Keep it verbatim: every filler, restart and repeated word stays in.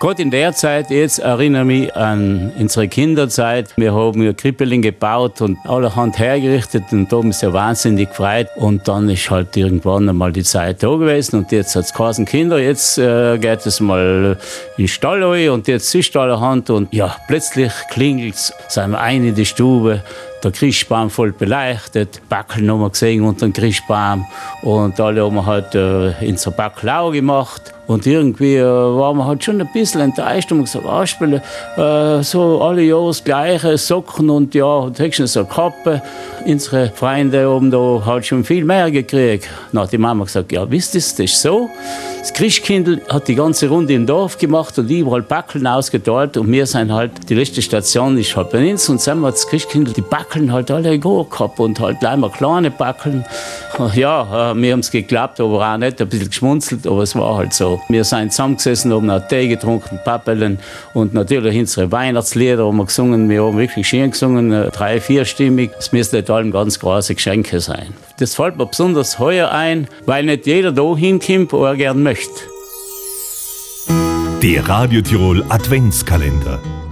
Gerade in der Zeit, jetzt erinnere ich mich an unsere Kinderzeit. Wir haben ja Krippeling gebaut und allerhand hergerichtet und da haben wir uns ja wahnsinnig gefreut. Und dann ist halt irgendwann einmal die Zeit da gewesen und jetzt hat es geheißen, Kinder, jetzt äh, geht es mal in den Stall rein und jetzt ist allerhand und ja, plötzlich klingelt es, sind wir ein in die Stube. Der Christbaum voll beleuchtet, Backeln haben wir gesehen unter dem Christbaum und alle haben wir halt äh, unsere Backelau gemacht. Und irgendwie äh, waren wir halt schon ein bisschen enttäuscht und haben gesagt, ausspielen, äh, so alle Jahre das Gleiche, Socken und ja, und höchstens so eine Kappe. Unsere Freunde haben da halt schon viel mehr gekriegt. Dann hat die Mama gesagt, ja, wisst ihr, das ist so. Das Christkindl hat die ganze Runde im Dorf gemacht und überall Backeln ausgeteilt und wir sind halt, die letzte Station ist halt bei uns und sind wir das Christkindl, die Backeln halt alle gut gehabt und halt gleich mal kleine Backeln. Ja, äh, wir haben es geglaubt, aber auch nicht, ein bisschen geschmunzelt, aber es war halt so. Wir sind zusammengesessen, haben einen Tee getrunken, Pappeln und natürlich unsere Weihnachtslieder haben wir gesungen. Wir haben wirklich schön gesungen, drei-, vierstimmig. Es müssten nicht allem ganz große Geschenke sein. Das fällt mir besonders heuer ein, weil nicht jeder da hinkommt, wo er gern möchte. Der Radio Tirol Adventskalender.